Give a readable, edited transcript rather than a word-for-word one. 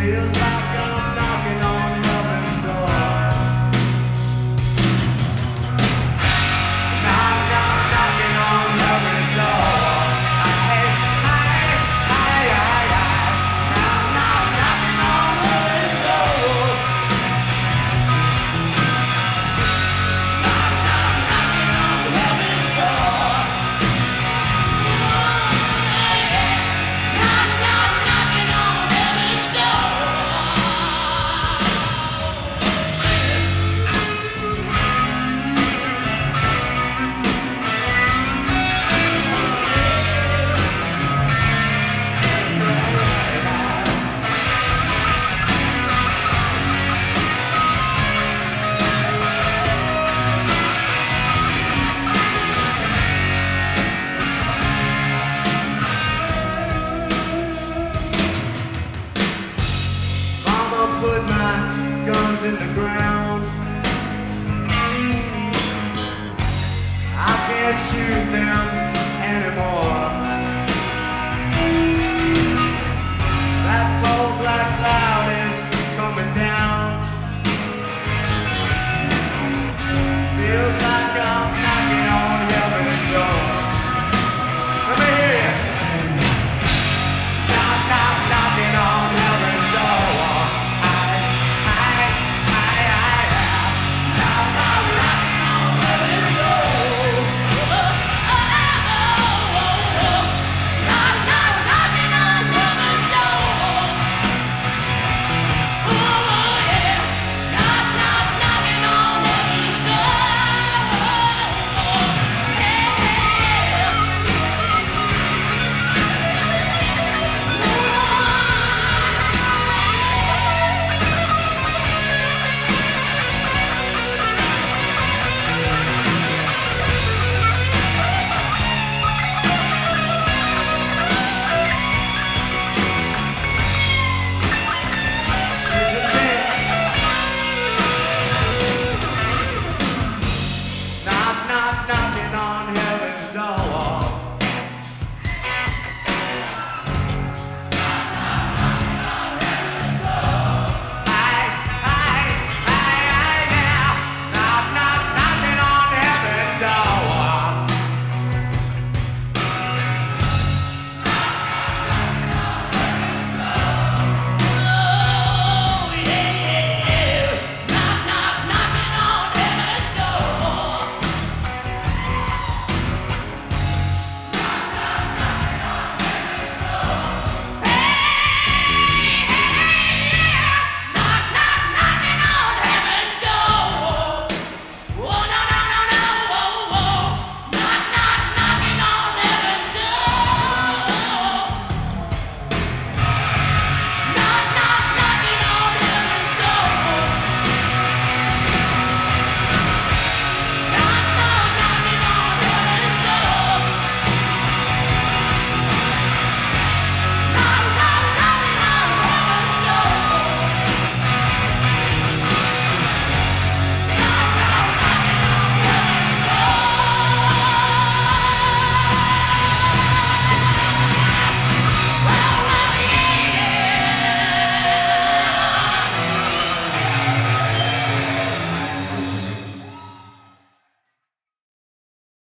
Feels like I'm knocking on heaven's door. Knock, knock, knocking on heaven's door. Hey, hey, hey, hey, hey. Knock, knock, knocking on heaven's door. Knock, knock, knocking on heaven's door. Knock, knock, knocking on heaven's door. Mama put my guns in the ground. I can't shoot them